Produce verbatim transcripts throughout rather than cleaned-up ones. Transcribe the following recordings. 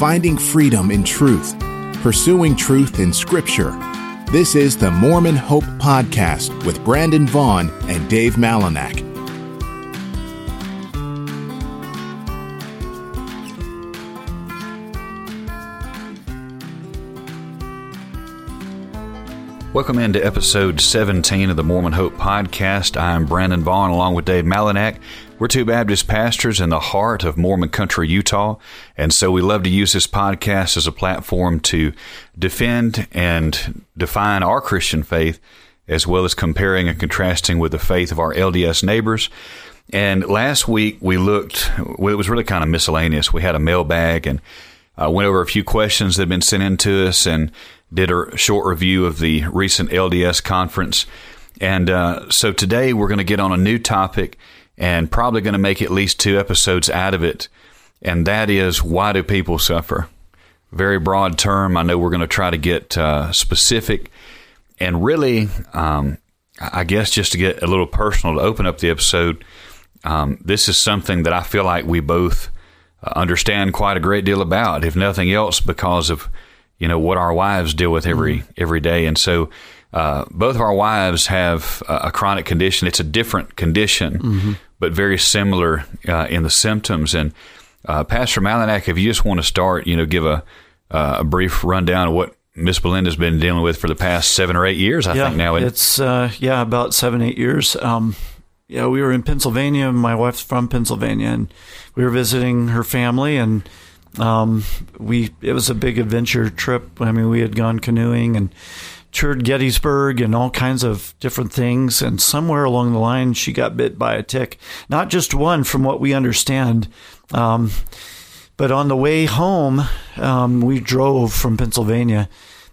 finding freedom in truth, pursuing truth in Scripture. This is the Mormon Hope Podcast with Brandon Vaughn and Dave Malinak. Welcome into episode seventeen of the Mormon Hope Podcast. I'm Brandon Vaughn along with Dave Malinak. We're two Baptist pastors in the heart of Mormon country, Utah, and so we love to use this podcast as a platform to defend and define our Christian faith, as well as comparing and contrasting with the faith of our L D S neighbors. And last week we looked, well, it was really kind of miscellaneous. We had a mailbag and uh, went over a few questions that had been sent in to us and did a short review of the recent L D S conference. And uh, so today we're going to get on a new topic and probably going to make at least two episodes out of it. And that is, why do people suffer? Very broad term. I know we're going to try to get uh, specific. And really, um, I guess just to get a little personal, to open up the episode, um, this is something that I feel like we both understand quite a great deal about, if nothing else, because of you know, what our wives deal with every mm-hmm. every day. And so uh, both of our wives have a, a chronic condition. It's a different condition, mm-hmm. but very similar uh, in the symptoms. And uh, Pastor Malinak, if you just want to start, you know, give a, uh, a brief rundown of what Miss Belinda's been dealing with for the past seven or eight years, I yeah, think now. It's, uh, yeah, about seven, eight years. Um, yeah, we were in Pennsylvania. My wife's from Pennsylvania, and we were visiting her family, and Um, we, it was a big adventure trip. I mean, we had gone canoeing and toured Gettysburg and all kinds of different things. And somewhere along the line, she got bit by a tick. Not just one, from what we understand. Um, but on the way home, um, we drove from Pennsylvania,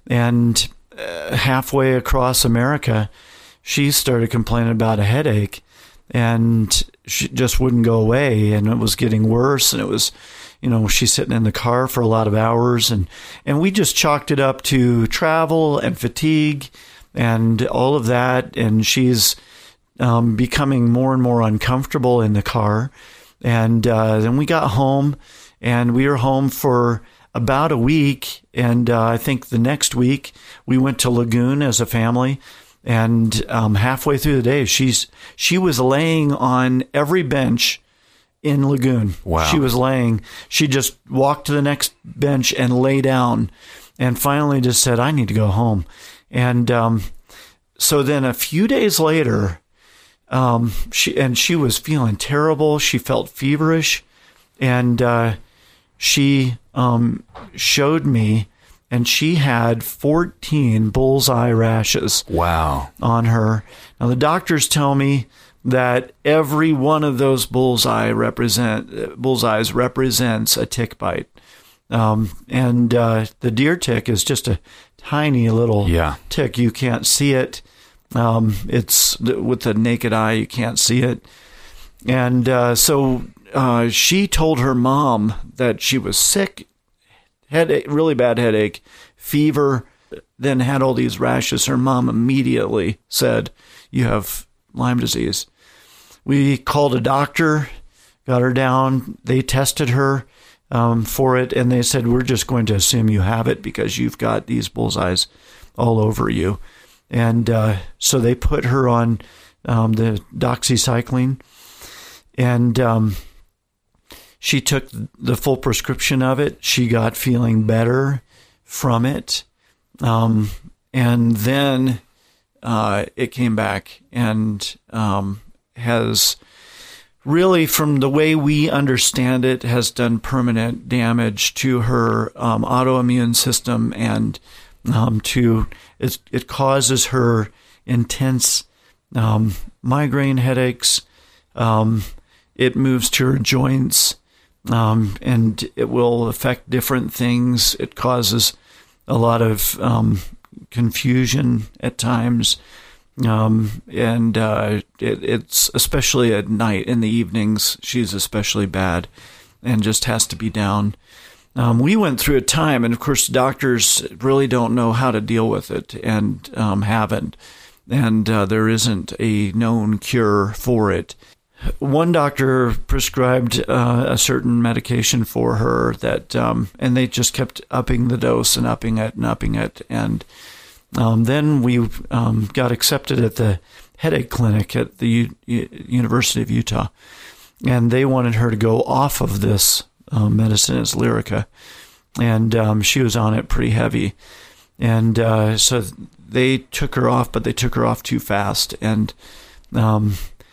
and uh, halfway across America, she started complaining about a headache, and she just wouldn't go away. And it was getting worse, and it was, you know, she's sitting in the car for a lot of hours, and, and we just chalked it up to travel and fatigue and all of that. And she's um, becoming more and more uncomfortable in the car. And uh, then we got home, and we were home for about a week. And uh, I think the next week we went to Lagoon as a family. And um, halfway through the day, she's she was laying on every bench in Lagoon. Wow. She was laying. She just walked to the next bench and lay down, and finally just said, I need to go home. And um, so then a few days later, um, she and she was feeling terrible. She felt feverish, and uh, she um, showed me, and she had fourteen bullseye rashes. Wow. On her. Now, the doctors tell me that every one of those bullseye represent bullseyes represents a tick bite, um, and uh, the deer tick is just a tiny little yeah. tick. You can't see it. Um, it's with the naked eye, you can't see it. And uh, so uh, she told her mom that she was sick, headache, really bad headache, fever, then had all these rashes. Her mom immediately said, "You have Lyme disease." We called a doctor, got her down. They tested her um, for it, and they said, we're just going to assume you have it because you've got these bullseyes all over you. And uh, so they put her on um, the doxycycline, and um, she took the full prescription of it. She got feeling better from it. Um, and then uh, it came back, and um, has really, from the way we understand it, has done permanent damage to her um, autoimmune system, and um, to it, it causes her intense um, migraine headaches. Um, it moves to her joints, um, and it will affect different things. It causes a lot of um, confusion at times. Um, and, uh, it, it's especially at night, in the evenings, she's especially bad and just has to be down. Um, we went through a time, and of course, doctors really don't know how to deal with it, and, um, haven't, and, uh, there isn't a known cure for it. one doctor prescribed uh, a certain medication for her that, um, and they just kept upping the dose and upping it and upping it. And um, then we um, got accepted at the headache clinic at the U- U- University of Utah. And they wanted her to go off of this uh, medicine, it's Lyrica. And um, she was on it pretty heavy. And uh, so they took her off, but they took her off too fast. And um,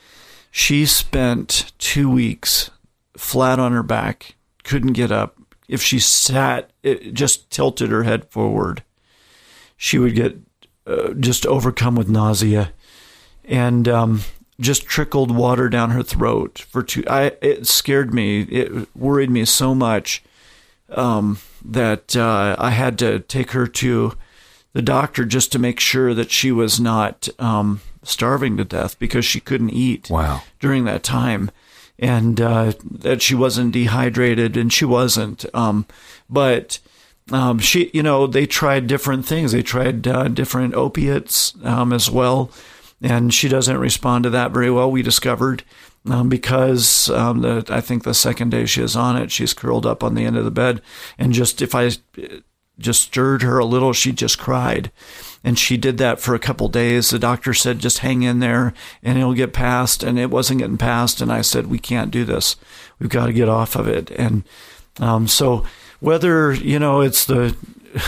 she spent two weeks flat on her back, couldn't get up. If she sat, it just tilted her head forward. She would get uh, just overcome with nausea and um, just trickled water down her throat for two. I it scared me. It worried me so much um, that uh, I had to take her to the doctor just to make sure that she was not um, starving to death, because she couldn't eat wow. during that time, and uh, that she wasn't dehydrated, and she wasn't. Um, but um, she, you know, they tried different things. They tried uh, different opiates um, as well, and she doesn't respond to that very well, we discovered, um, because um, the, I think the second day she is on it, she's curled up on the end of the bed, and just if I just stirred her a little, she just cried. And she did that for a couple days. The doctor said, just hang in there and it'll get past. And it wasn't getting past. And I said, we can't do this. We've got to get off of it. And um, so whether, you know, it's the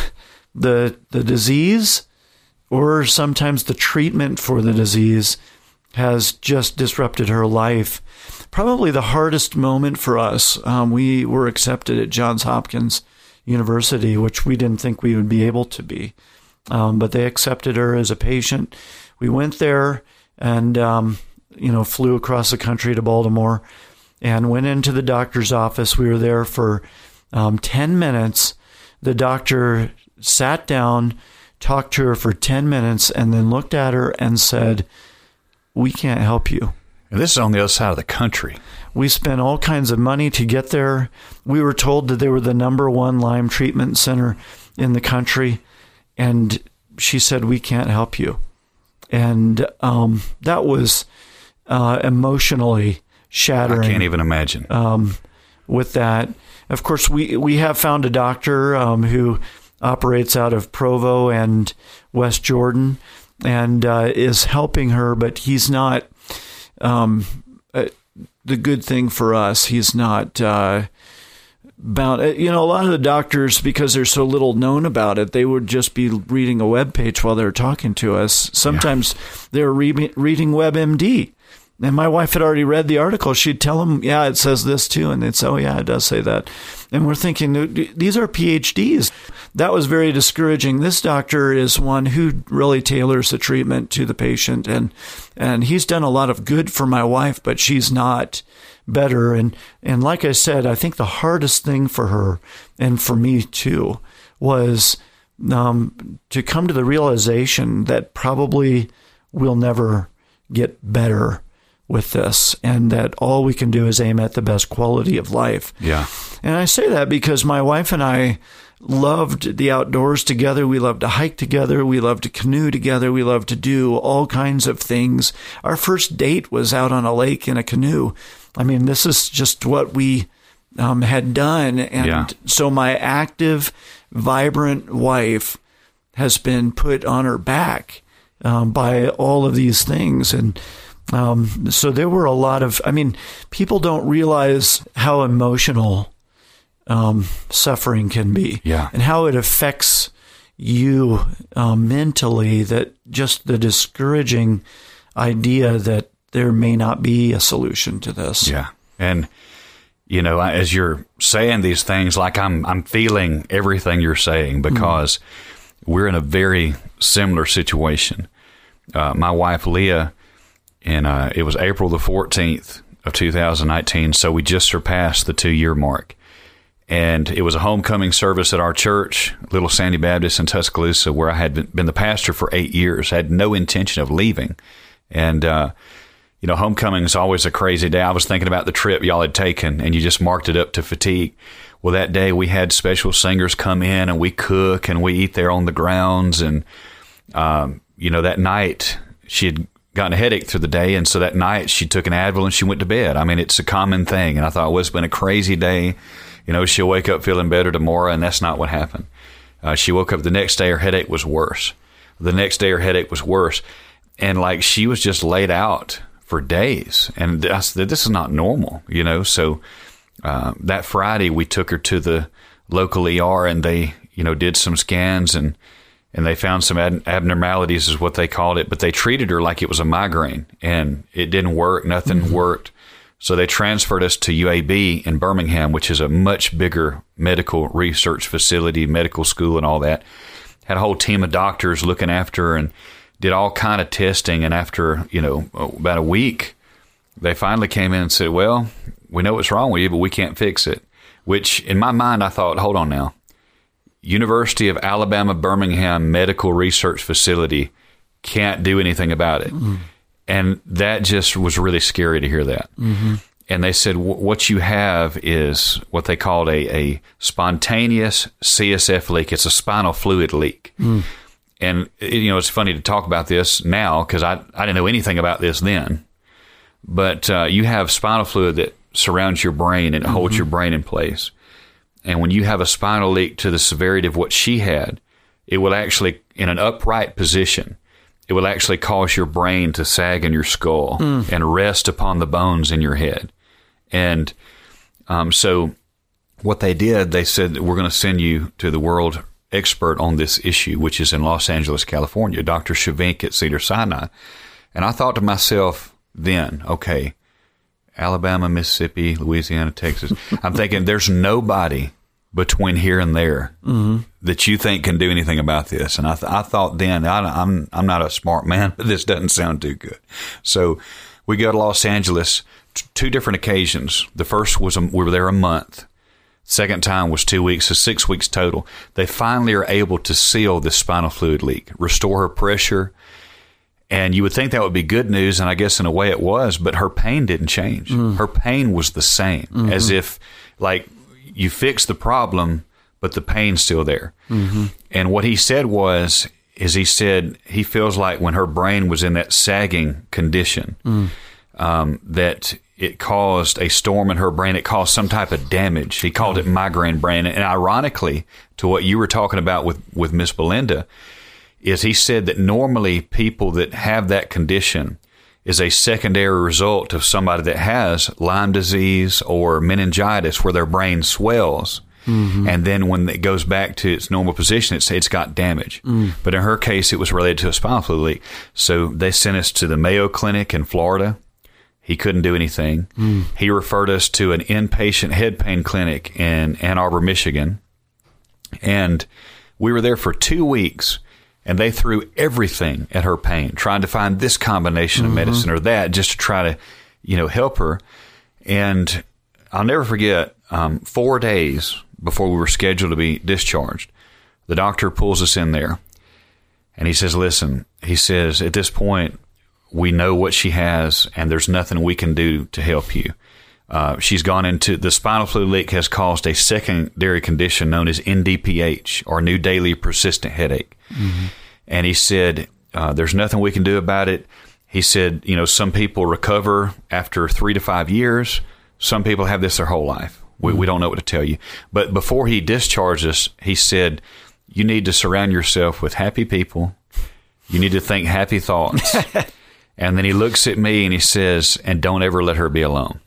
the the disease or sometimes the treatment for the disease has just disrupted her life. Probably the hardest moment for us, um, we were accepted at Johns Hopkins University, which we didn't think we would be able to be. Um, but they accepted her as a patient. We went there and, um, you know, flew across the country to Baltimore and went into the doctor's office. We were there for um, ten minutes. The doctor sat down, talked to her for ten minutes, and then looked at her and said, we can't help you. And this is on the other side of the country. We spent all kinds of money to get there. We were told that they were the number one Lyme treatment center in the country. And she said, we can't help you. And um, that was uh, emotionally shattering. I can't even imagine. Um, with that, of course, we, we have found a doctor um, who operates out of Provo and West Jordan and uh, is helping her, but he's not um, uh, the good thing for us. He's not uh, bound. You know, a lot of the doctors, because they're so little known about it, they would just be reading a web page while they're talking to us. Sometimes yeah. they're re- reading WebMD. And my wife had already read the article. She'd tell them, yeah, it says this too. And they'd say, oh, yeah, it does say that. And we're thinking, these are P H Ds. That was very discouraging. This doctor is one who really tailors the treatment to the patient. And and he's done a lot of good for my wife, but she's not better. And, and like I said, I think the hardest thing for her, and for me too, was um, to come to the realization that probably we'll never get better with this, and that all we can do is aim at the best quality of life. Yeah. And I say that because my wife and I loved the outdoors together. We loved to hike together. We loved to canoe together. We loved to do all kinds of things. Our first date was out on a lake in a canoe. I mean, this is just what we um, had done. And yeah. so my active, vibrant wife has been put on her back um, by all of these things. And Um, so there were a lot of, I mean, people don't realize how emotional um, suffering can be, yeah. and how it affects you um, mentally, that just the discouraging idea that there may not be a solution to this. Yeah. And, you know, as you're saying these things, like I'm, I'm feeling everything you're saying, because mm. we're in a very similar situation. Uh, my wife, Leah, And uh, it was April the fourteenth of two thousand nineteen, so we just surpassed the two-year mark. And it was a homecoming service at our church, Little Sandy Baptist in Tuscaloosa, where I had been, been the pastor for eight years. I had no intention of leaving. And, uh, you know, homecoming is always a crazy day. I was thinking about the trip y'all had taken, and you just marked it up to fatigue. Well, that day we had special singers come in, and we cook, and we eat there on the grounds. And, um, you know, that night she had gotten a headache through the day, and so that night she took an Advil and she went to bed. I mean, it's a common thing, and I thought, well, it's been a crazy day. You know, she'll wake up feeling better tomorrow, and that's not what happened. Uh, she woke up the next day, her headache was worse. The next day, her headache was worse, and like she was just laid out for days, and I said, this is not normal, you know. So uh, that Friday, we took her to the local E R, and they, you know, did some scans, and and they found some ad- abnormalities is what they called it, but they treated her like it was a migraine, and it didn't work. Nothing mm-hmm. worked. So they transferred us to U A B in Birmingham, which is a much bigger medical research facility, medical school and all that. Had a whole team of doctors looking after her and did all kind of testing. And after, you know, about a week, they finally came in and said, well, we know what's wrong with you, but we can't fix it. Which in my mind, I thought, hold on now. University of Alabama, Birmingham Medical Research Facility can't do anything about it. Mm-hmm. And that just was really scary to hear that. Mm-hmm. And they said, what you have is what they called a, a spontaneous C S F leak. It's a spinal fluid leak. Mm. And, you know, it's funny to talk about this now because I, I didn't know anything about this then. But uh, you have spinal fluid that surrounds your brain and it mm-hmm. holds your brain in place. And when you have a spinal leak to the severity of what she had, it will actually, in an upright position, it will actually cause your brain to sag in your skull mm. and rest upon the bones in your head. And um, so what they did, they said, we're going to send you to the world expert on this issue, which is in Los Angeles, California, Doctor Shavink at Cedars-Sinai. And I thought to myself then, okay, Alabama, Mississippi, Louisiana, Texas. I'm thinking there's nobody between here and there mm-hmm. that you think can do anything about this. And I, th- I thought then, I, I'm I'm not a smart man, but this doesn't sound too good. So we go to Los Angeles, t- two different occasions. The first was a, we were there a month. Second time was two weeks, so six weeks total. They finally are able to seal this spinal fluid leak, restore her pressure. And you would think that would be good news, and I guess in a way it was, but her pain didn't change. Mm. Her pain was the same, mm-hmm. as if, like, you fixed the problem, but the pain's still there. Mm-hmm. And what he said was, is he said he feels like when her brain was in that sagging condition, mm. um, that it caused a storm in her brain. It caused some type of damage. He called it migraine brain. And ironically, to what you were talking about with, with Miss Belinda, is he said that normally people that have that condition is a secondary result of somebody that has Lyme disease or meningitis where their brain swells. Mm-hmm. And then when it goes back to its normal position, it's, it's got damage. Mm. But in her case, it was related to a spinal fluid leak. So they sent us to the Mayo Clinic in Florida. He couldn't do anything. Mm. He referred us to an inpatient head pain clinic in Ann Arbor, Michigan. And we were there for two weeks. And they threw everything at her pain, trying to find this combination of mm-hmm. medicine or that just to try to, you know, help her. And I'll never forget, um, four days before we were scheduled to be discharged, the doctor pulls us in there. And he says, listen, he says, at this point, we know what she has, and there's nothing we can do to help you. Uh, she's gone into, the spinal fluid leak has caused a secondary condition known as N D P H, or new daily persistent headache. Mm-hmm. And he said, uh, there's nothing we can do about it. He said, you know, some people recover after three to five years. Some people have this their whole life. We, mm-hmm. we don't know what to tell you. But before he discharged us, he said, you need to surround yourself with happy people. You need to think happy thoughts. And then he looks at me and he says, and don't ever let her be alone.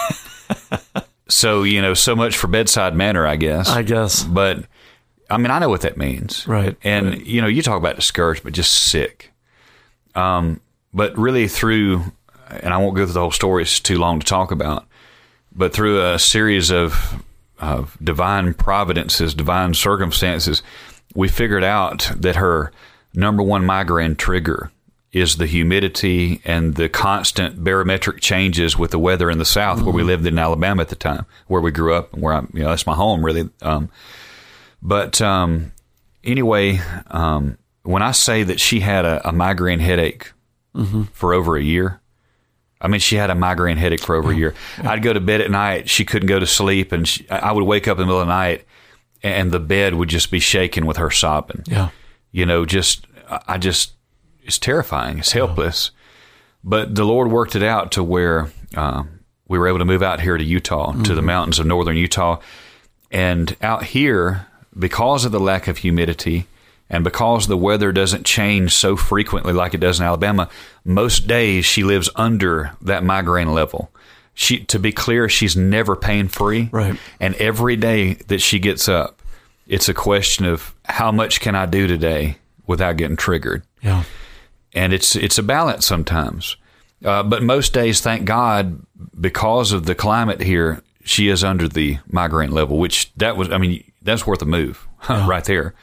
So, you know, so much for bedside manner, I guess. I guess. But, I mean, I know what that means. Right. And, right. you know, you talk about discouraged, but just sick. Um, but really through, and I won't go through the whole story, it's too long to talk about, but through a series of, of divine providences, divine circumstances, we figured out that her number one migraine trigger is the humidity and the constant barometric changes with the weather in the South, mm-hmm. where we lived in Alabama at the time, where we grew up, and where I'm, you know, that's my home, really. Um, but um, anyway, um, when I say that she had a, a migraine headache mm-hmm. for over a year, I mean, she had a migraine headache for over yeah. a year. Yeah. I'd go to bed at night, she couldn't go to sleep, and she, I would wake up in the middle of the night, and the bed would just be shaking with her sobbing. Yeah, you know, just I just. It's terrifying. It's helpless. But the Lord worked it out to where uh, we were able to move out here to Utah, mm-hmm. to the mountains of northern Utah. And out here, because of the lack of humidity and because the weather doesn't change so frequently like it does in Alabama, most days she lives under that migraine level. She, to be clear, she's never pain-free. Right. And every day that she gets up, it's a question of how much can I do today without getting triggered? Yeah. And it's it's a balance sometimes. Uh, but most days, thank God, because of the climate here, she is under the migraine level, which that was, I mean, that's worth a move yeah. right there.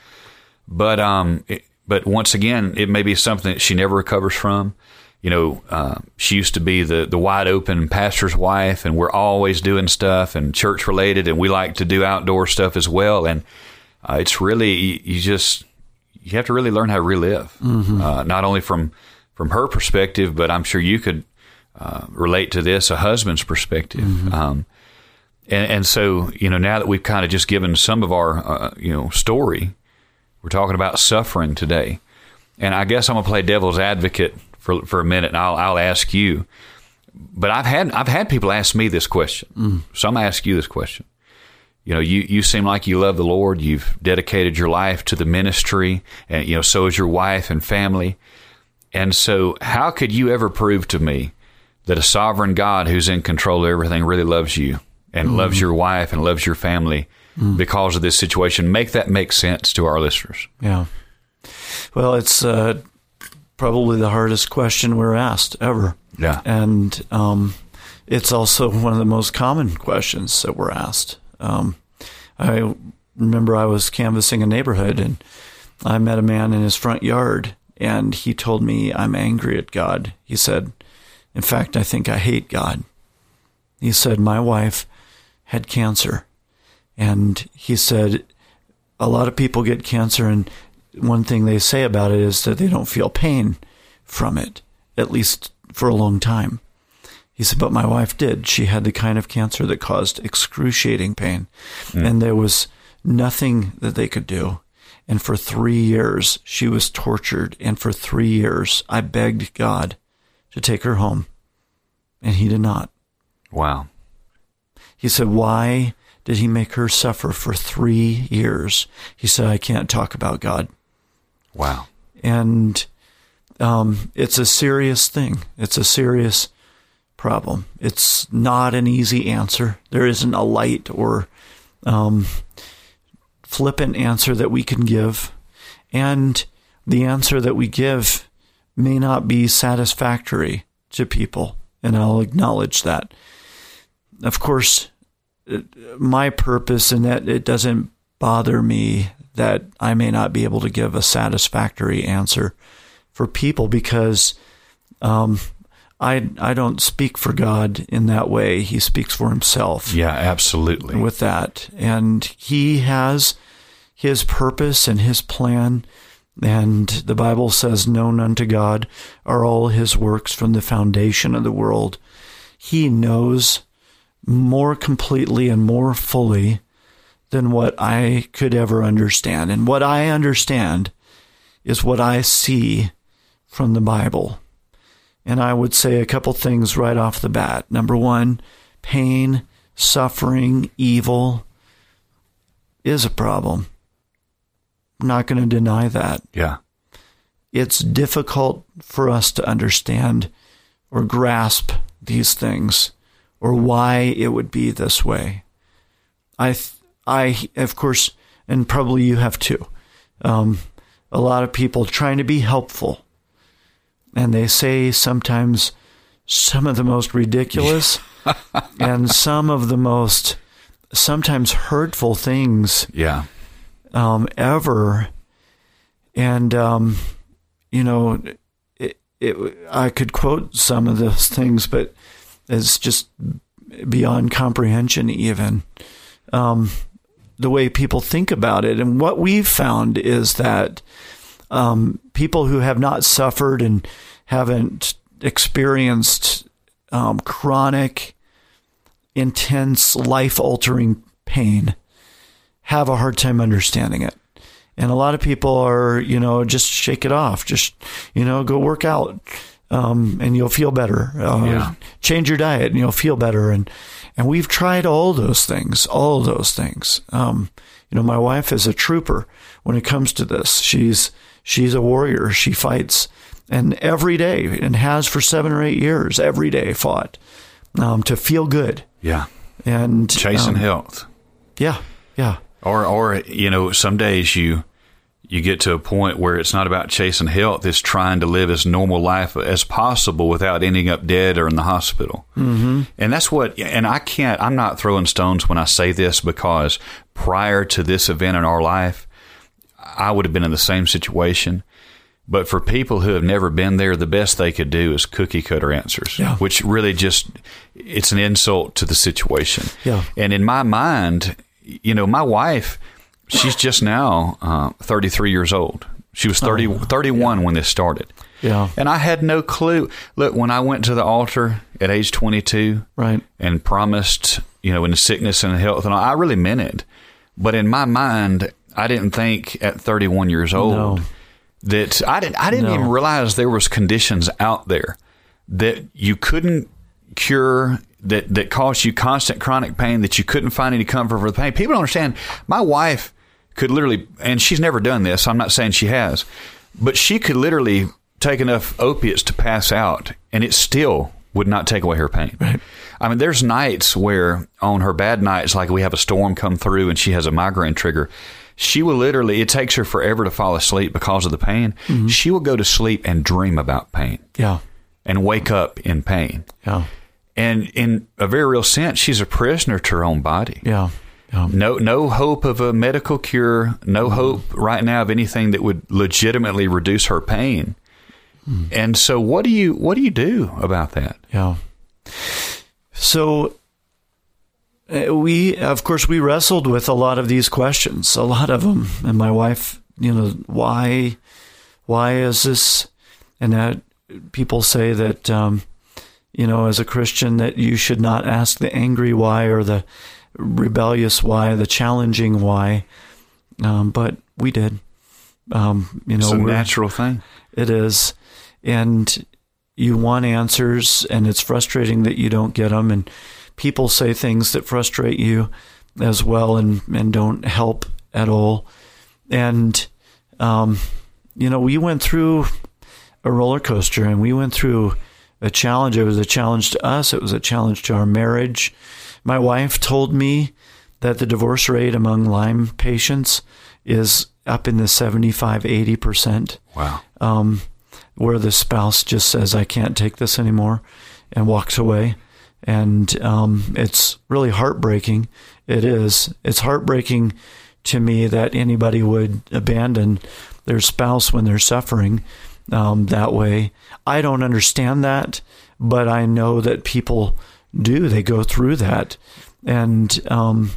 But um, it, but once again, it may be something that she never recovers from. You know, uh, she used to be the, the wide open pastor's wife, and we're always doing stuff and church related, and we like to do outdoor stuff as well. And uh, it's really, you, you just, you have to really learn how to relive, mm-hmm. uh, not only from, from her perspective, but I'm sure you could uh, relate to this, a husband's perspective. Mm-hmm. Um, and, and so, you know, now that we've kind of just given some of our, uh, you know, story, we're talking about suffering today. And I guess I'm going to play devil's advocate for for a minute, and I'll I'll ask you. But I've had I've had people ask me this question, mm. so I'm going to ask you this question. You know, you, you seem like you love the Lord. You've dedicated your life to the ministry, and you know, so is your wife and family. And so, how could you ever prove to me that a sovereign God who's in control of everything really loves you and mm. loves your wife and loves your family mm. because of this situation? Make that make sense to our listeners. Yeah. Well, it's uh, probably the hardest question we're asked ever. Yeah. And um, it's also one of the most common questions that we're asked. Um, I remember I was canvassing a neighborhood, and I met a man in his front yard, and he told me, I'm angry at God. He said, in fact, I think I hate God. He said, my wife had cancer. And he said, a lot of people get cancer, and one thing they say about it is that they don't feel pain from it, at least for a long time. He said, but my wife did. She had the kind of cancer that caused excruciating pain. Mm. And there was nothing that they could do. And for three years, she was tortured. And for three years, I begged God to take her home. And he did not. Wow. He said, why did he make her suffer for three years? He said, I can't talk about God. Wow. And um, it's a serious thing. It's a serious problem. It's not an easy answer. There isn't a light or um, flippant answer that we can give. And the answer that we give may not be satisfactory to people. And I'll acknowledge that. Of course, my purpose in that it doesn't bother me that I may not be able to give a satisfactory answer for people, because um, I I don't speak for God in that way. He speaks for himself. Yeah, absolutely. With that. And he has his purpose and his plan. And the Bible says, known unto God are all his works from the foundation of the world. He knows more completely and more fully than what I could ever understand. And what I understand is what I see from the Bible. And I would say a couple things right off the bat. Number one, pain, suffering, evil is a problem. I'm not going to deny that. Yeah. It's difficult for us to understand or grasp these things or why it would be this way. I, I, of course, and probably you have too, um, a lot of people trying to be helpful, and they say sometimes some of the most ridiculous and some of the most sometimes hurtful things yeah. um, ever. And, um, you know, it, it, I could quote some of those things, but it's just beyond comprehension even. Um, the way people think about it. And what we've found is that um, people who have not suffered and haven't experienced um, chronic, intense, life-altering pain have a hard time understanding it. And a lot of people are, you know, just shake it off. Just, you know, go work out. um, and you'll feel better. Uh, Yeah. Change your diet and you'll feel better. And, and we've tried all those things, all those things. Um, you know, my wife is a trooper when it comes to this. She's, she's a warrior. She fights, and every day, and has for seven or eight years, every day fought, um, to feel good. Yeah. And Chasing um, health. Yeah. Yeah. Or, or, you know, some days you, you get to a point where it's not about chasing health. It's trying to live as normal life as possible without ending up dead or in the hospital. Mm-hmm. And that's what, and I can't, I'm not throwing stones when I say this, because prior to this event in our life, I would have been in the same situation. But for people who have never been there, the best they could do is cookie cutter answers, yeah. which really just, it's an insult to the situation. Yeah. And in my mind, you know, my wife, she's just now uh, thirty-three years old. She was thirty, oh, thirty-one yeah. when this started. Yeah. And I had no clue. Look, when I went to the altar at age twenty-two, right, and promised, you know, in sickness and health, and all, I really meant it. But in my mind, I didn't think at thirty-one years old no. that I didn't. I didn't no. even realize there was conditions out there that you couldn't cure, that that caused you constant chronic pain, that you couldn't find any comfort for the pain. People don't understand. My wife could literally, and she's never done this, I'm not saying she has, but she could literally take enough opiates to pass out, and it still would not take away her pain. Right. I mean, there's nights where on her bad nights, like we have a storm come through and she has a migraine trigger, she will literally, it takes her forever to fall asleep because of the pain. Mm-hmm. She will go to sleep and dream about pain. Yeah. And wake up in pain. Yeah. And in a very real sense, she's a prisoner to her own body. Yeah. Yeah. No, no hope of a medical cure. No mm-hmm. hope right now of anything that would legitimately reduce her pain. Mm. And so, what do you what do you do about that? Yeah. So uh, we, of course, we wrestled with a lot of these questions, a lot of them. And my wife, you know, why, why is this? And that people say that, um, you know, as a Christian, that you should not ask the angry why or the rebellious why, the challenging why. Um, but we did. Um, you know, it's a natural thing. It is. And you want answers, and it's frustrating that you don't get them. And people say things that frustrate you as well, and, and don't help at all. And, um, you know, we went through a roller coaster, and we went through a challenge. It was a challenge to us. It was a challenge to our marriage. My wife told me that the divorce rate among Lyme patients is up in the seventy-five, eighty percent. Wow. Um, where the spouse just says, I can't take this anymore, and walks away. And um, it's really heartbreaking. It is. It's heartbreaking to me that anybody would abandon their spouse when they're suffering um, that way. I don't understand that, but I know that people do. They go through that. And um,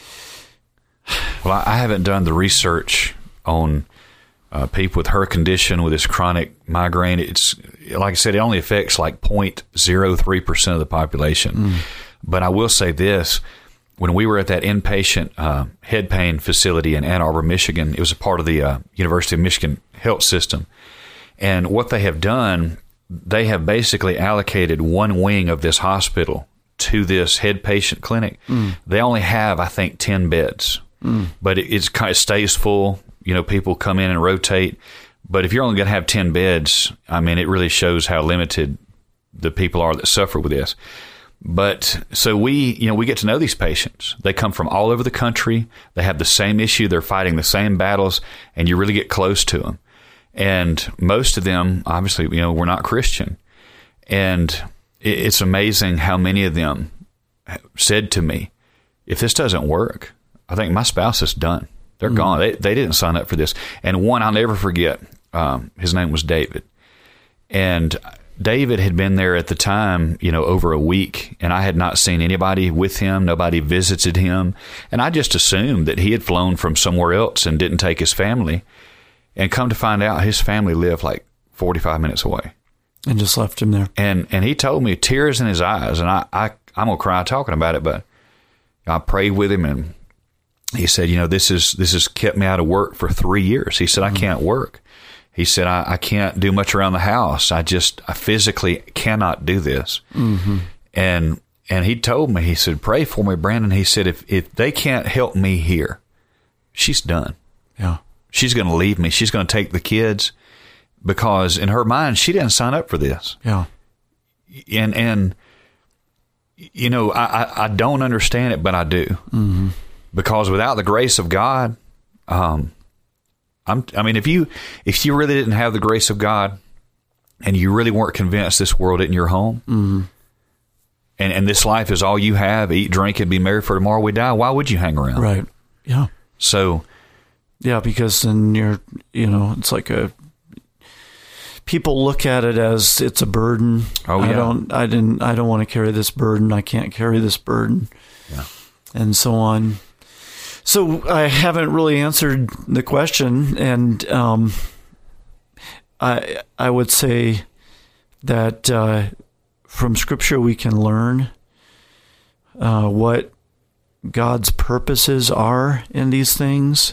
well, I haven't done the research on uh, people with her condition, with this chronic migraine. It's like I said, it only affects like zero point zero three percent of the population. Mm. But I will say this. When we were at that inpatient uh, head pain facility in Ann Arbor, Michigan, it was a part of the uh, University of Michigan health system. And what they have done, they have basically allocated one wing of this hospital to this head patient clinic. Mm. They only have, I think, ten beds, mm. but it, it's kind of stays full. You know, people come in and rotate. But if you're only going to have ten beds, I mean, it really shows how limited the people are that suffer with this. But so we, you know, we get to know these patients. They come from all over the country. They have the same issue. They're fighting the same battles, and you really get close to them. And most of them, obviously, you know, we're not Christian. And it's amazing how many of them said to me, if this doesn't work, I think my spouse is done. They're mm-hmm. gone. They, they didn't sign up for this. And one I'll never forget, um, his name was David. And David had been there at the time, you know, over a week, and I had not seen anybody with him. Nobody visited him. And I just assumed that he had flown from somewhere else and didn't take his family. And come to find out, his family lived like forty-five minutes away. And just left him there. And and he told me, tears in his eyes, and I, I, I'm going to cry talking about it, but I prayed with him, and he said, you know, this is this has kept me out of work for three years. He said, mm-hmm. I can't work. He said, I, I can't do much around the house. I just, I physically cannot do this. Mm-hmm. And and he told me, he said, pray for me, Brandon. He said, if, if they can't help me here, she's done. Yeah. She's going to leave me. She's going to take the kids, because in her mind, she didn't sign up for this. Yeah. And, and you know, I, I, I don't understand it, but I do. Mm-hmm. Because without the grace of God, um, I'm, I mean, if you if you really didn't have the grace of God, and you really weren't convinced this world isn't your home, mm-hmm. and, and this life is all you have, eat, drink, and be merry, for tomorrow we die, why would you hang around? Right. Yeah. So, yeah, because then you're, you know, it's like a, people look at it as it's a burden. Oh, yeah. I don't, I didn't, I don't want to carry this burden. I can't carry this burden. Yeah. And so on. So I haven't really answered the question, and um, I I would say that uh, from Scripture we can learn uh, what God's purposes are in these things.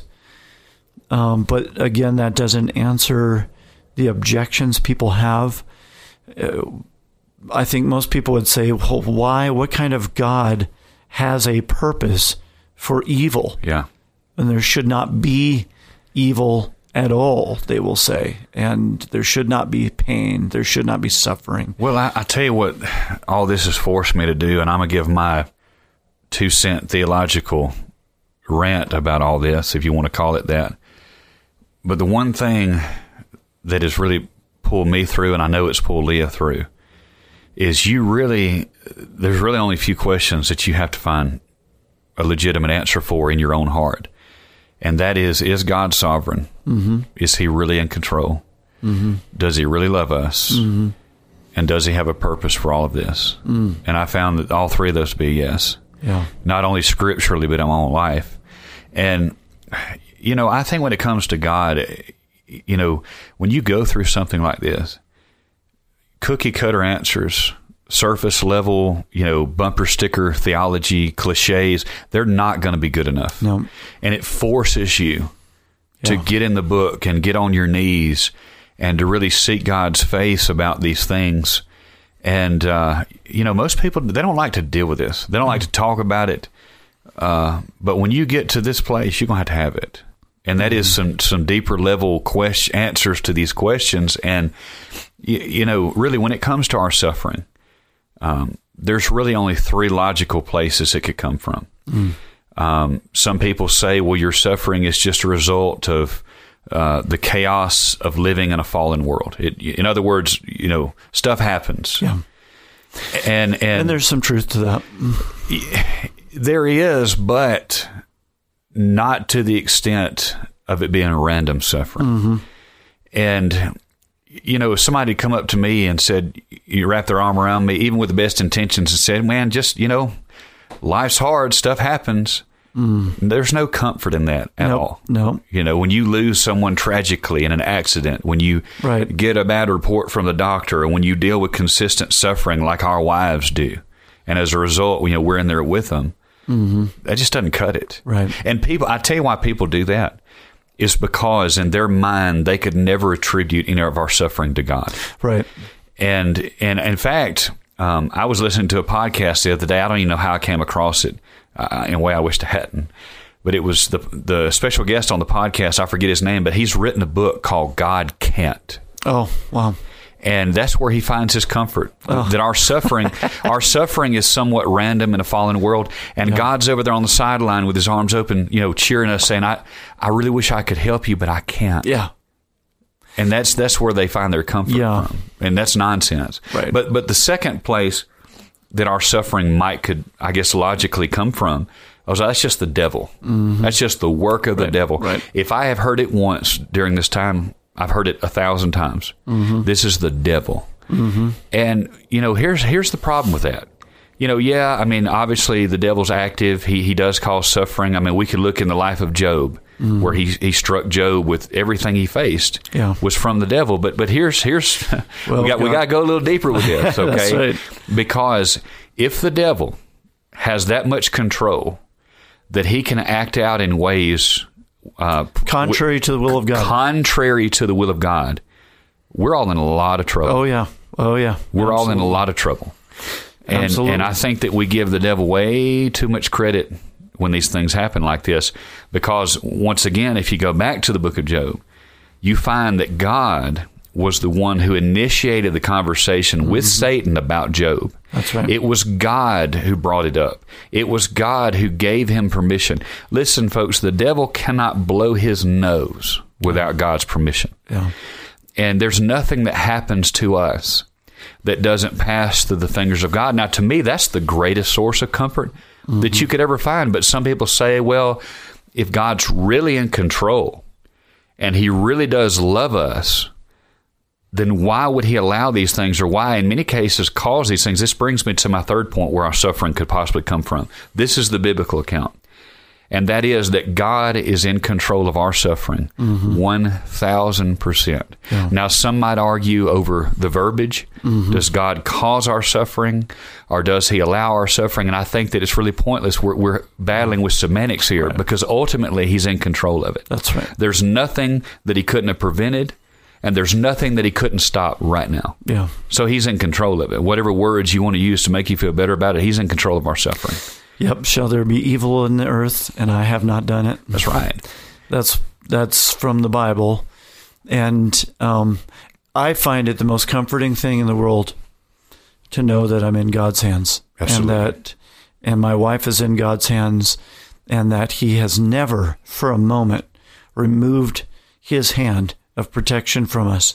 Um, but again, that doesn't answer the objections people have. Uh, I think most people would say, well, why? What kind of God has a purpose for evil? Yeah. And there should not be evil at all, they will say. And there should not be pain. There should not be suffering. Well, I, I tell you what all this has forced me to do, and I'm going to give my two cent theological rant about all this, if you want to call it that. But the one thing that has really pulled me through, and I know it's pulled Leah through, is you really, there's really only a few questions that you have to find a legitimate answer for in your own heart. And that is, is God sovereign? Mm-hmm. Is he really in control? Mm-hmm. Does he really love us? Mm-hmm. And does he have a purpose for all of this? Mm. And I found that all three of those to be yes. Yeah. Not only scripturally, but in my own life. And, you know, I think when it comes to God, you know, when you go through something like this, cookie cutter answers, surface level, you know, bumper sticker theology, cliches, they're not going to be good enough. No. And it forces you yeah. to get in the book and get on your knees and to really seek God's face about these things. And, uh, you know, most people, they don't like to deal with this. They don't like to talk about it. Uh, but when you get to this place, you're going to have to have it. And that is some, some deeper level question, answers to these questions. And, you, you know, really when it comes to our suffering, um, there's really only three logical places it could come from. Mm. Um, some people say, well, your suffering is just a result of uh, the chaos of living in a fallen world. It, in other words, you know, stuff happens. Yeah. And, and, and there's some truth to that. There is, but not to the extent of it being a random suffering. Mm-hmm. And, you know, if somebody had come up to me and said, you wrap their arm around me, even with the best intentions, and said, man, just, you know, life's hard, stuff happens. Mm. There's no comfort in that at nope, all. No. You know, when you lose someone tragically in an accident, when you right. get a bad report from the doctor, and when you deal with consistent suffering like our wives do, and as a result, you know, we're in there with them, mm-hmm. that just doesn't cut it. Right. And people, I tell you why people do that. Is because in their mind, they could never attribute any of our suffering to God. Right. And, and in fact, um, I was listening to a podcast the other day. I don't even know how I came across it uh, in a way I wished I hadn't. But it was the the special guest on the podcast. I forget his name, but he's written a book called God Can't. Oh, wow. And that's where he finds his comfort, oh. that our suffering, our suffering is somewhat random in a fallen world. And yeah. God's over there on the sideline with his arms open, you know, cheering us, saying, I, I really wish I could help you, but I can't. Yeah. And that's, that's where they find their comfort yeah. from. And that's nonsense. Right. But, but the second place that our suffering might could, I guess, logically come from, was that's just the devil. Mm-hmm. That's just the work of the right. devil. Right. If I have heard it once during this time, I've heard it a thousand times. Mm-hmm. This is the devil. Mm-hmm. And, you know, here's here's the problem with that. You know, yeah, I mean, obviously the devil's active. He he does cause suffering. I mean, we could look in the life of Job, mm-hmm. where he he struck Job with everything he faced yeah. was from the devil. But but here's here's well, we got God. we got to go a little deeper with this, okay? That's right. Because if the devil has that much control that he can act out in ways uh, contrary to the will of God. Contrary to the will of God, we're all in a lot of trouble. Oh, yeah. Oh, yeah. We're Absolutely. all in a lot of trouble. And, Absolutely. and I think that we give the devil way too much credit when these things happen like this, because once again, if you go back to the book of Job, you find that God was the one who initiated the conversation mm-hmm. with Satan about Job. That's right. It was God who brought it up. It was God who gave him permission. Listen, folks, the devil cannot blow his nose without God's permission. Yeah. And there's nothing that happens to us that doesn't pass through the fingers of God. Now, to me, that's the greatest source of comfort mm-hmm. that you could ever find. But some people say, well, if God's really in control and he really does love us, then why would he allow these things, or why, in many cases, cause these things? This brings me to my third point where our suffering could possibly come from. This is the biblical account, and that is that God is in control of our suffering mm-hmm. one thousand percent. Yeah. Now, some might argue over the verbiage. Mm-hmm. Does God cause our suffering, or does he allow our suffering? And I think that it's really pointless. We're, we're battling with semantics here, right, because ultimately he's in control of it. That's right. There's nothing that he couldn't have prevented, and there's nothing that he couldn't stop right now. Yeah. So he's in control of it. Whatever words you want to use to make you feel better about it, he's in control of our suffering. Yep. Shall there be evil in the earth, and I have not done it? That's right. That's that's from the Bible. And um, I find it the most comforting thing in the world to know that I'm in God's hands. Absolutely. And that and my wife is in God's hands, and that he has never for a moment removed his hand of protection from us.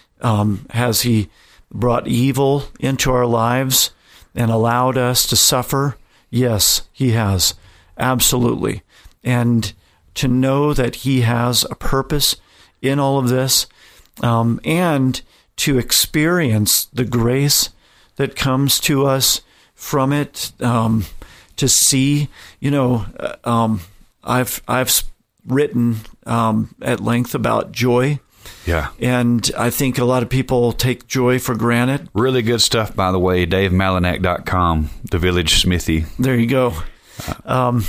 Um, has he brought evil into our lives and allowed us to suffer? Yes, he has. Absolutely. And to know that he has a purpose in all of this, um, and to experience the grace that comes to us from it, um, to see, you know, uh, um, I've, I've written um, at length about joy. Yeah. And I think a lot of people take joy for granted. Really good stuff, by the way, dave malinak dot com, The Village Smithy. There you go. Um,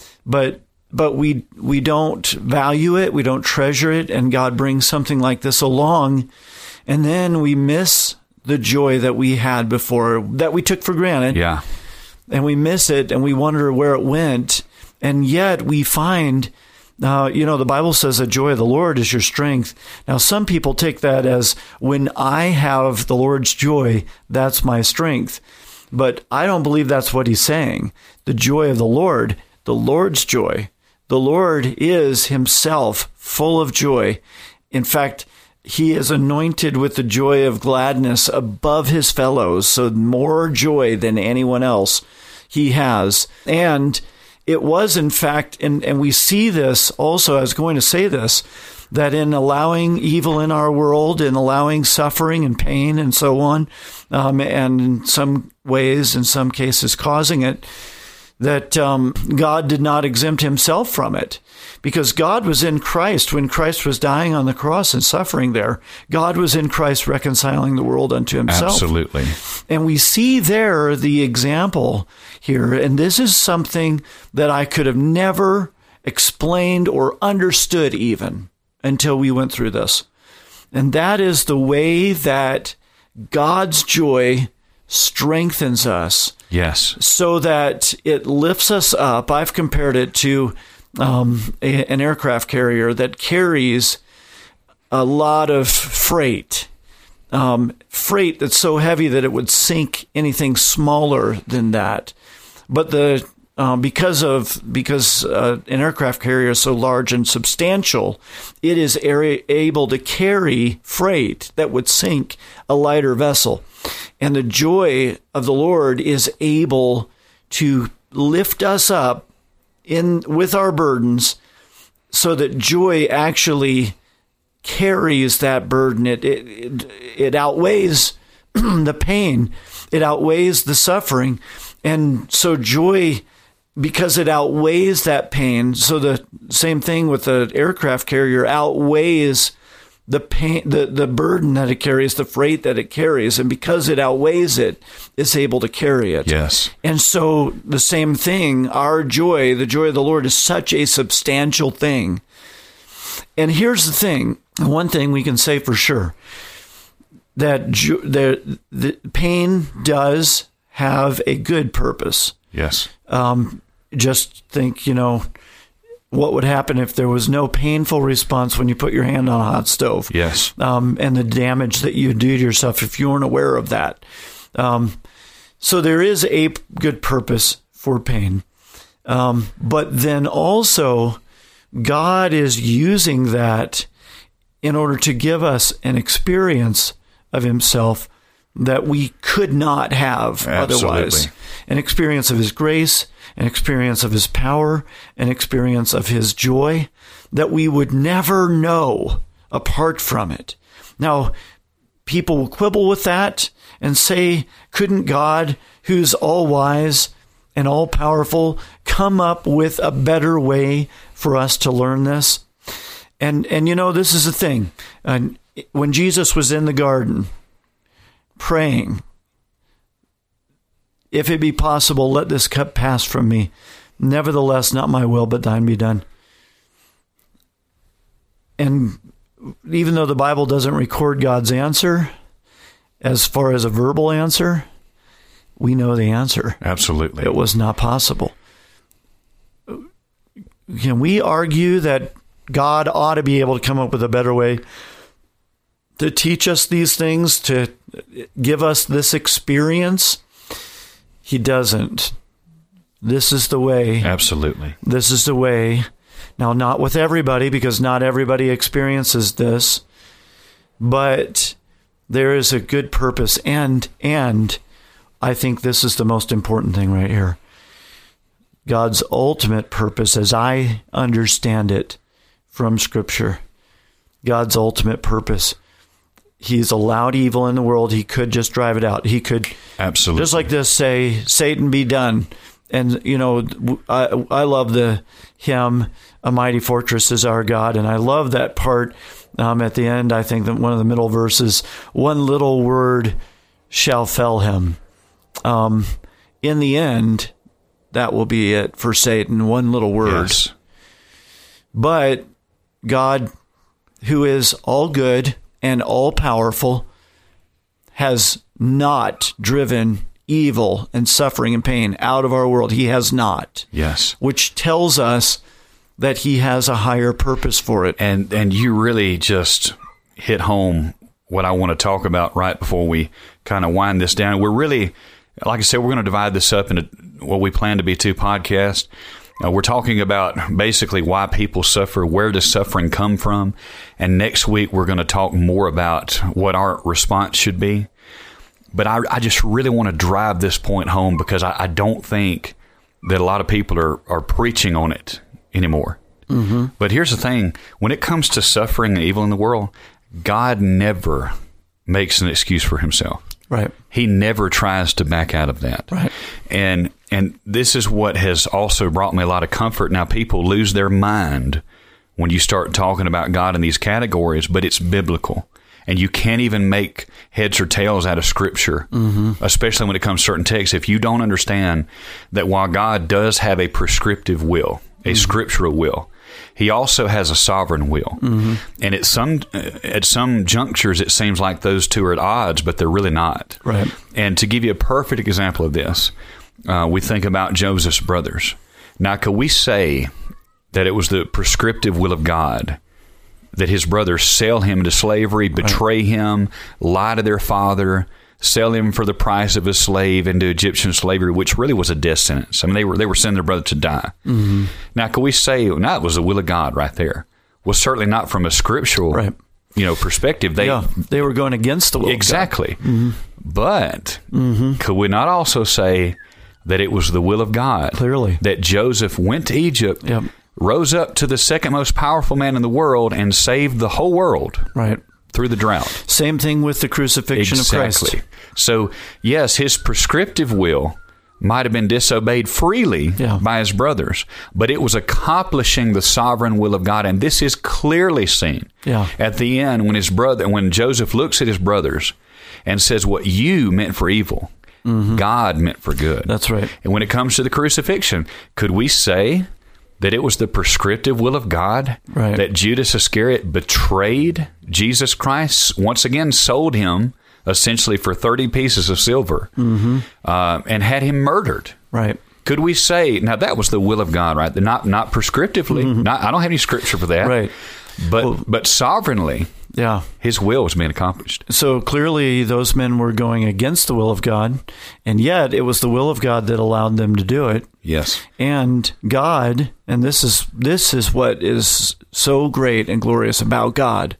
but but we we don't value it, we don't treasure it, and God brings something like this along, and then we miss the joy that we had before, that we took for granted. Yeah. And we miss it, and we wonder where it went, and yet we find... Uh, you know, the Bible says the joy of the Lord is your strength. Now, some people take that as when I have the Lord's joy, that's my strength. But I don't believe that's what he's saying. The joy of the Lord, the Lord's joy, the Lord is himself full of joy. In fact, he is anointed with the joy of gladness above his fellows, so more joy than anyone else he has. And it was, in fact, and, and we see this also, I was going to say this, that in allowing evil in our world, in allowing suffering and pain and so on, um, and in some ways, in some cases, causing it, that um, God did not exempt himself from it. Because God was in Christ when Christ was dying on the cross and suffering there. God was in Christ reconciling the world unto himself. Absolutely. And we see there the example here. And this is something that I could have never explained or understood even until we went through this. And that is the way that God's joy strengthens us. Yes. So that it lifts us up. I've compared it to um, a, an aircraft carrier that carries a lot of freight. Um, freight that's so heavy that it would sink anything smaller than that. But the uh, because of because uh, an aircraft carrier is so large and substantial, it is area, able to carry freight that would sink a lighter vessel. And the joy of the Lord is able to lift us up in with our burdens, so that joy actually carries that burden. It it it, it outweighs the pain. It outweighs the suffering. And so joy, because it outweighs that pain, so the same thing with the aircraft carrier outweighs the pain, the, the burden that it carries, the freight that it carries. And because it outweighs it, it's able to carry it. Yes. And so the same thing, our joy, the joy of the Lord is such a substantial thing. And here's the thing, one thing we can say for sure, that jo- the, the pain does have a good purpose. Yes. Um, just think, you know, what would happen if there was no painful response when you put your hand on a hot stove? Yes. Um, and the damage that you do to yourself if you weren't aware of that. Um, so there is a good purpose for pain. Um, but then also, God is using that in order to give us an experience of himself that we could not have Absolutely. Otherwise. An experience of his grace, an experience of his power, an experience of his joy that we would never know apart from it. Now, people will quibble with that and say, couldn't God, who's all-wise and all-powerful, come up with a better way for us to learn this? And, and you know, this is the thing. Uh, when Jesus was in the garden praying, if it be possible, let this cup pass from me. Nevertheless, not my will, but thine be done. And even though the Bible doesn't record God's answer, as far as a verbal answer, we know the answer. Absolutely. It was not possible. Can we argue that God ought to be able to come up with a better way to teach us these things, to give us this experience? He doesn't. This is the way. Absolutely. This is the way. Now, not with everybody, because not everybody experiences this, but there is a good purpose. And, and I think this is the most important thing right here. God's ultimate purpose, as I understand it from Scripture, God's ultimate purpose. He's allowed evil in the world. He could just drive it out. He could, absolutely, just like this, say, Satan be done. And, you know, I, I love the hymn, A Mighty Fortress is Our God. And I love that part um, at the end. I think that one of the middle verses, one little word shall fell him. Um, in the end, that will be it for Satan, one little word. Yes. But God, who is all good and all-powerful, has not driven evil and suffering and pain out of our world. He has not. Yes. Which tells us that he has a higher purpose for it. And and you really just hit home what I want to talk about right before we kind of wind this down. We're really, like I said, we're going to divide this up into what we plan to be two podcasts. Uh, we're talking about basically why people suffer, where does suffering come from, and next week we're going to talk more about what our response should be. But I, I just really want to drive this point home because I, I don't think that a lot of people are, are preaching on it anymore. Mm-hmm. But here's the thing. When it comes to suffering and evil in the world, God never makes an excuse for himself. Right. He never tries to back out of that. Right. And and this is what has also brought me a lot of comfort. Now, people lose their mind when you start talking about God in these categories, but it's biblical. And you can't even make heads or tails out of Scripture, mm-hmm. especially when it comes to certain texts. If you don't understand that while God does have a prescriptive will, a mm-hmm. scriptural will, he also has a sovereign will. Mm-hmm. And at some at some junctures, it seems like those two are at odds, but they're really not. Right. And to give you a perfect example of this, uh, we think about Joseph's brothers. Now, could we say that it was the prescriptive will of God that his brothers sell him into slavery, betray right. him, lie to their father, sell him for the price of a slave into Egyptian slavery, which really was a death sentence? I mean, they were they were sending their brother to die. Mm-hmm. Now, can we say, no, that was the will of God right there? Well, certainly not from a scriptural right. you know, perspective. They, yeah, they were going against the will exactly. of God. Mm-hmm. But mm-hmm. could we not also say that it was the will of God? Clearly. That Joseph went to Egypt, yep. rose up to the second most powerful man in the world, and saved the whole world right. through the drought. Same thing with the crucifixion exactly. of Christ. So, yes, his prescriptive will might have been disobeyed freely yeah. by his brothers, but it was accomplishing the sovereign will of God. And this is clearly seen yeah. at the end when his brother, when Joseph looks at his brothers and says, what you meant for evil, mm-hmm. God meant for good. That's right. And when it comes to the crucifixion, could we say that it was the prescriptive will of God right. that Judas Iscariot betrayed Jesus Christ, once again sold him essentially for thirty pieces of silver, mm-hmm. uh, and had him murdered? Right. Could we say, now that was the will of God, right? Not not prescriptively. Mm-hmm. Not, I don't have any scripture for that. Right. But, well, but sovereignly, yeah, his will was being accomplished. So clearly those men were going against the will of God, and yet it was the will of God that allowed them to do it. Yes. And God, and this is this is what is so great and glorious about God,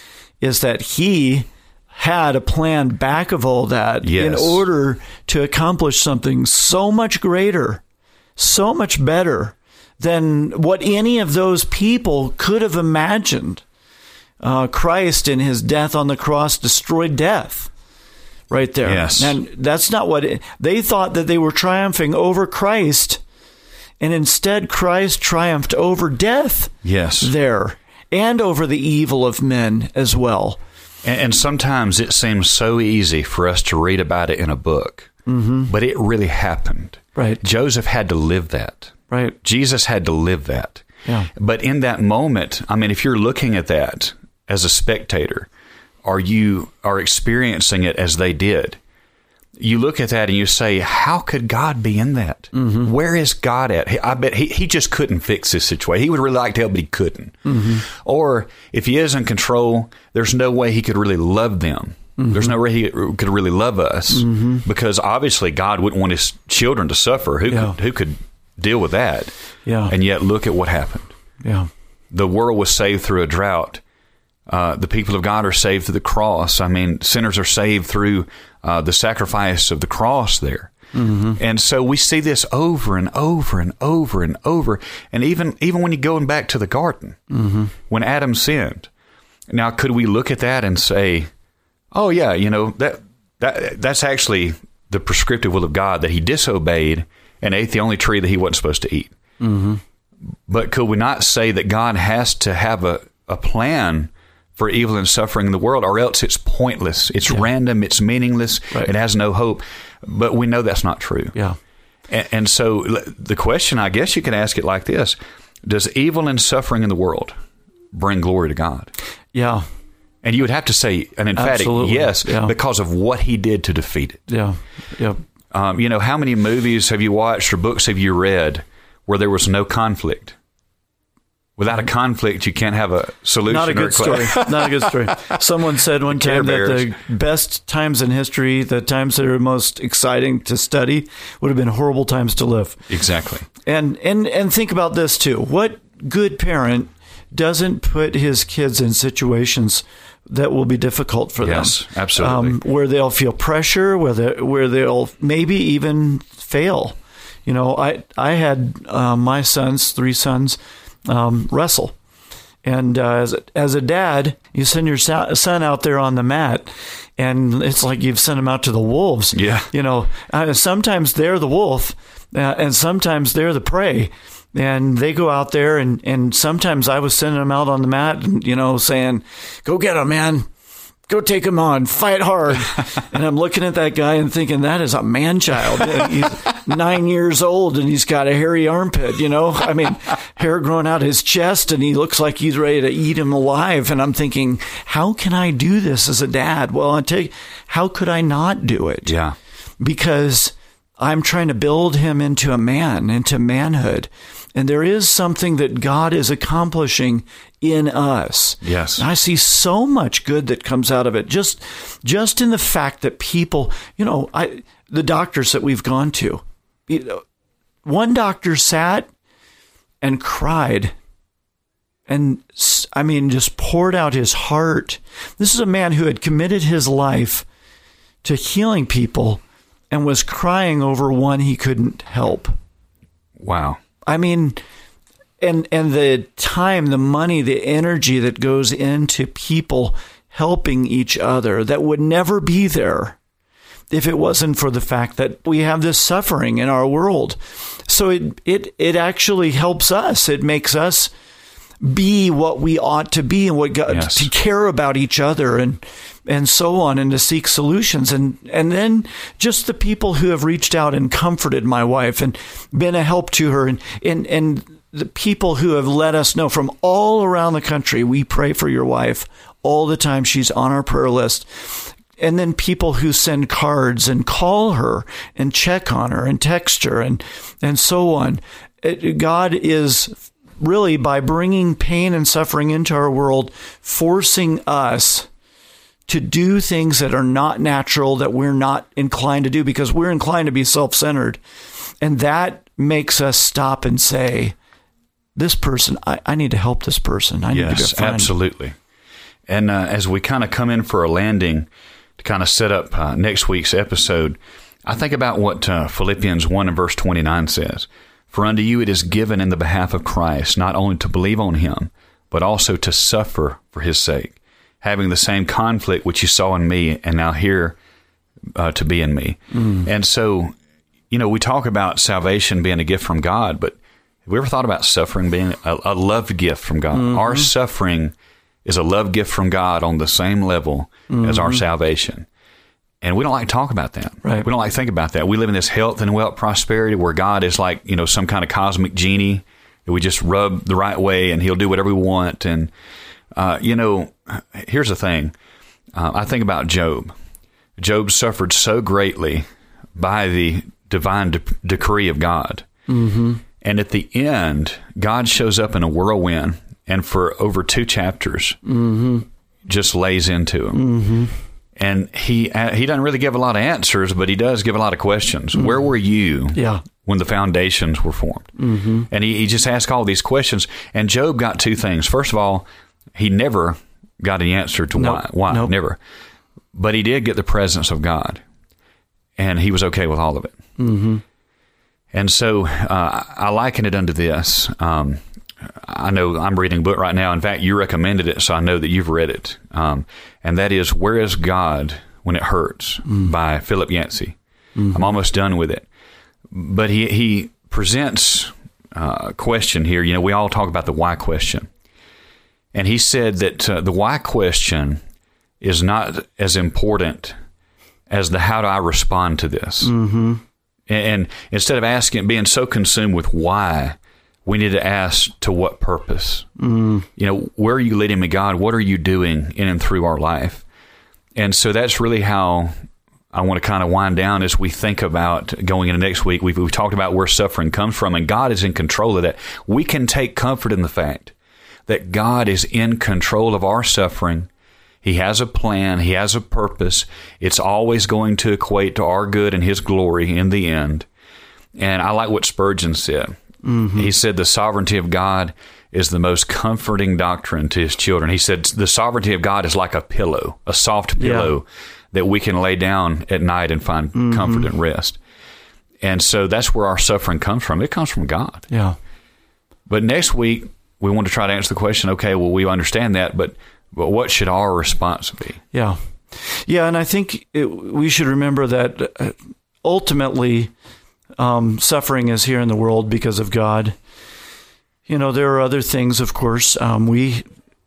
is that he had a plan back of all that yes. in order to accomplish something so much greater, so much better than what any of those people could have imagined. Uh, Christ in his death on the cross destroyed death right there. Yes. And that's not what it, they thought, that they were triumphing over Christ, and instead Christ triumphed over death yes. there, and over the evil of men as well. And, and sometimes it seems so easy for us to read about it in a book, mm-hmm. but it really happened. Right. Joseph had to live that. Right. Jesus had to live that. Yeah. But in that moment, I mean, if you're looking at that as a spectator, or you are experiencing it as they did, you look at that and you say, how could God be in that? Mm-hmm. Where is God at? I bet he, he just couldn't fix this situation. He would really like to help, but he couldn't. Mm-hmm. Or if he is in control, there's no way he could really love them. Mm-hmm. There's no way he could really love us, mm-hmm. because obviously God wouldn't want his children to suffer. Who yeah. could, who could deal with that? Yeah. And yet look at what happened. Yeah. The world was saved through a drought. Uh, the people of God are saved through the cross. I mean, sinners are saved through uh, the sacrifice of the cross there. Mm-hmm. And so we see this over and over and over and over. And even even when you're going back to the garden, mm-hmm. when Adam sinned, now could we look at that and say, oh, yeah, you know, that that that's actually the prescriptive will of God, that he disobeyed and ate the only tree that he wasn't supposed to eat. Mm-hmm. But could we not say that God has to have a, a plan for evil and suffering in the world, or else it's pointless, it's yeah. random, it's meaningless, right. it has no hope? But we know that's not true. Yeah. And, and so the question, I guess you can ask it like this: does evil and suffering in the world bring glory to God? Yeah. And you would have to say an emphatic Absolutely. yes, yeah. because of what he did to defeat it. Yeah. Yeah. Um, you know, how many movies have you watched or books have you read where there was no conflict? Without a conflict, you can't have a solution. Not a good story. Not a good story. Someone said one time that the best times in history, the times that are most exciting to study, would have been horrible times to live. Exactly. And and and think about this too. What good parent doesn't put his kids in situations that will be difficult for yes, them? Yes, absolutely. Um, where they'll feel pressure, where they, where they'll maybe even fail. You know, I I had uh, my sons, three sons. Um, wrestle. And uh, as, as a dad, you send your son out there on the mat, and it's like you've sent him out to the wolves. Yeah. You know, uh, sometimes they're the wolf, uh, and sometimes they're the prey. And they go out there, and, and sometimes I was sending them out on the mat, and, you know, saying, go get him, man. Go take him on, fight hard. And I'm looking at that guy and thinking, that is a man-child. He's nine years old and he's got a hairy armpit, you know? I mean, hair growing out his chest, and he looks like he's ready to eat him alive. And I'm thinking, how can I do this as a dad? Well, I tell you, how could I not do it? Yeah. Because I'm trying to build him into a man, into manhood. And there is something that God is accomplishing in us. Yes. And I see so much good that comes out of it. Just just in the fact that people, you know, I the doctors that we've gone to, you know, one doctor sat and cried and, I mean, just poured out his heart. This is a man who had committed his life to healing people and was crying over one he couldn't help. Wow. I mean, and and the time, the money, the energy that goes into people helping each other that would never be there if it wasn't for the fact that we have this suffering in our world. So it it it actually helps us. It makes us be what we ought to be, and what God, yes. to care about each other, and and so on, and to seek solutions. And and then just the people who have reached out and comforted my wife and been a help to her, and and and the people who have let us know from all around the country, we pray for your wife all the time. She's on our prayer list. And then people who send cards and call her and check on her and text her and and so on. It, God is really, by bringing pain and suffering into our world, forcing us to do things that are not natural, that we're not inclined to do, because we're inclined to be self-centered. And that makes us stop and say, this person, I, I need to help this person. I need yes, to be a friend. Absolutely. And uh, as we kind of come in for a landing to kind of set up uh, next week's episode, I think about what uh, Philippians one and verse twenty-nine says. For unto you it is given in the behalf of Christ, not only to believe on him, but also to suffer for his sake, having the same conflict which you saw in me and now here uh, to be in me. Mm. And so, you know, we talk about salvation being a gift from God, but have we ever thought about suffering being a, a love gift from God? Mm-hmm. Our suffering is a love gift from God on the same level mm-hmm. as our salvation. And we don't like to talk about that. Right. We don't like to think about that. We live in this health and wealth prosperity where God is like, you know, some kind of cosmic genie that we just rub the right way and he'll do whatever we want. And, uh, you know, here's the thing. Uh, I think about Job. Job suffered so greatly by the divine de- decree of God. Mm-hmm. And at the end, God shows up in a whirlwind and for over two chapters mm-hmm. just lays into him. Mm-hmm. And he he doesn't really give a lot of answers, but he does give a lot of questions. Mm-hmm. Where were you yeah. when the foundations were formed? Mm-hmm. And he, he just asked all these questions. And Job got two things. First of all, he never got an answer to nope. why. Why? Nope. Never. But he did get the presence of God. And he was okay with all of it. Mm-hmm. And so uh, I liken it unto this. Um, I know I'm reading a book right now. In fact, you recommended it, so I know that you've read it. Um, and that is Where is God When It Hurts mm. by Philip Yancey. Mm-hmm. I'm almost done with it. But he, he presents uh, a question here. You know, we all talk about the why question. And he said that uh, the why question is not as important as the how do I respond to this. Mm-hmm. And, and instead of asking, being so consumed with why, we need to ask, to what purpose? Mm. You know, where are you leading me, God? What are you doing in and through our life? And so that's really how I want to kind of wind down as we think about going into next week. We've, we've talked about where suffering comes from, and God is in control of that. We can take comfort in the fact that God is in control of our suffering. He has a plan. He has a purpose. It's always going to equate to our good and His glory in the end. And I like what Spurgeon said. Mm-hmm. He said the sovereignty of God is the most comforting doctrine to His children. He said the sovereignty of God is like a pillow, a soft pillow yeah. that we can lay down at night and find mm-hmm. comfort and rest. And so that's where our suffering comes from. It comes from God. Yeah. But next week, we want to try to answer the question, okay, well, we understand that, but, but what should our response be? Yeah. Yeah, and I think it, we should remember that ultimately um, suffering is here in the world because of God. You know, there are other things, of course. Um, we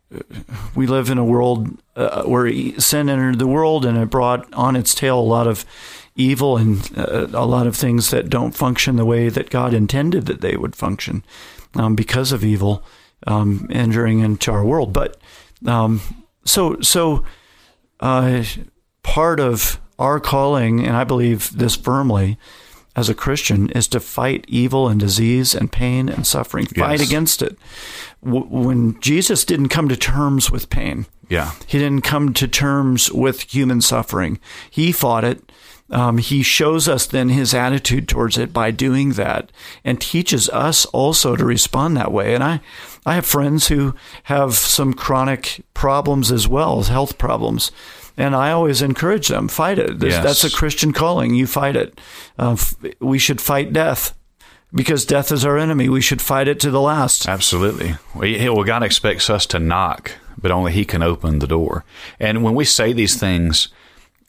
we live in a world uh, where sin entered the world, and it brought on its tail a lot of evil and uh, a lot of things that don't function the way that God intended that they would function um, because of evil um, entering into our world. But um, so so uh, part of our calling, and I believe this firmly, as a Christian, is to fight evil and disease and pain and suffering. Fight yes. against it. W- when Jesus didn't come to terms with pain, yeah, He didn't come to terms with human suffering. He fought it. Um, he shows us then His attitude towards it by doing that, and teaches us also to respond that way. And I, I have friends who have some chronic problems as well, health problems. And I always encourage them, fight it. Yes. That's a Christian calling. You fight it. Uh, f- we should fight death because death is our enemy. We should fight it to the last. Absolutely. Well, God expects us to knock, but only He can open the door. And when we say these things,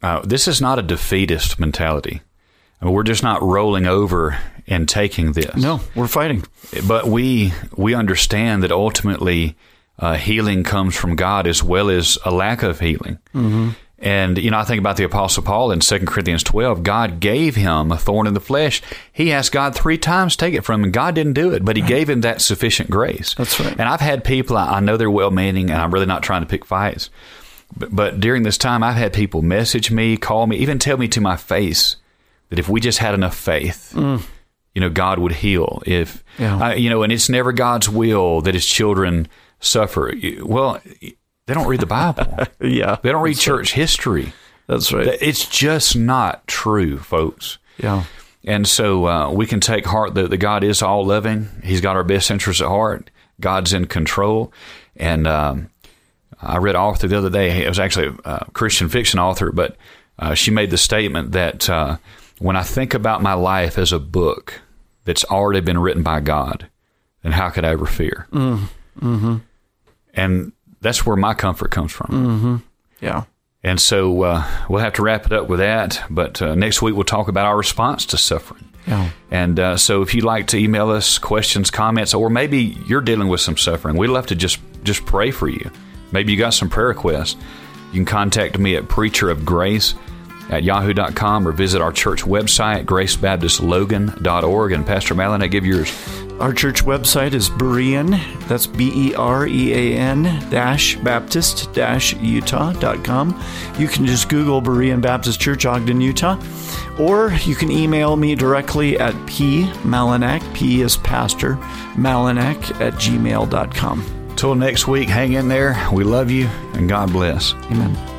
uh, this is not a defeatist mentality. I mean, we're just not rolling over and taking this. No, we're fighting. But we we understand that ultimately uh, healing comes from God as well as a lack of healing. Mm-hmm. And, you know, I think about the Apostle Paul in Second Corinthians twelve. God gave him a thorn in the flesh. He asked God three times to take it from him, and God didn't do it, but he right. gave him that sufficient grace. That's right. And I've had people, I know they're well-meaning, and I'm really not trying to pick fights. But, but during this time, I've had people message me, call me, even tell me to my face that if we just had enough faith, mm. you know, God would heal. If yeah. uh, you know, and it's never God's will that his children suffer. Well, they don't read the Bible. yeah. They don't read church right. history. That's right. It's just not true, folks. Yeah. And so uh, we can take heart that, that God is all loving. He's got our best interests at heart. God's in control. And um, I read an author the other day. It was actually a Christian fiction author, but uh, she made the statement that uh, when I think about my life as a book that's already been written by God, then how could I ever fear? Mm. Mm-hmm. And that's where my comfort comes from. Mm-hmm. Yeah. And so uh, we'll have to wrap it up with that. But uh, next week we'll talk about our response to suffering. Yeah. And uh, so if you'd like to email us questions, comments, or maybe you're dealing with some suffering, we'd love to just, just pray for you. Maybe you got some prayer requests. You can contact me at preacher of grace at yahoo dot com or visit our church website, grace baptist logan dot org. And Pastor Mallon, give yours. Our church website is Berean, that's B E R E A N dash Baptist dash Utah dot com. You can just Google Berean Baptist Church, Ogden, Utah, or you can email me directly at pmalinak, P is pastor, malinak at gmail dot com. Till next week, hang in there. We love you, and God bless. Amen.